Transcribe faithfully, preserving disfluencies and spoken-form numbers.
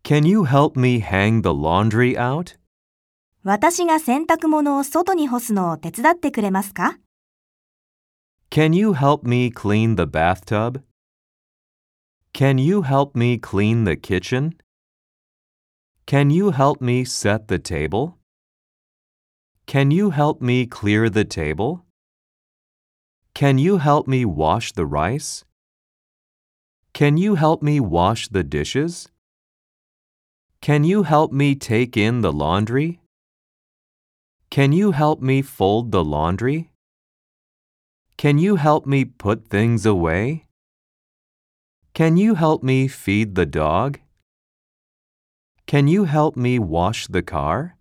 Can you help me hang the laundry out? 私が洗濯物を外に干すのを手伝ってくれますか？ Can you help me clean the bathtub? Can you help me clean the kitchen? Can you help me set the table? Can you help me clear the table? Can you help me wash the rice? Can you help me wash the dishes? Can you help me take in the laundry? Can you help me fold the laundry? Can you help me put things away? Can you help me feed the dog? Can you help me wash the car?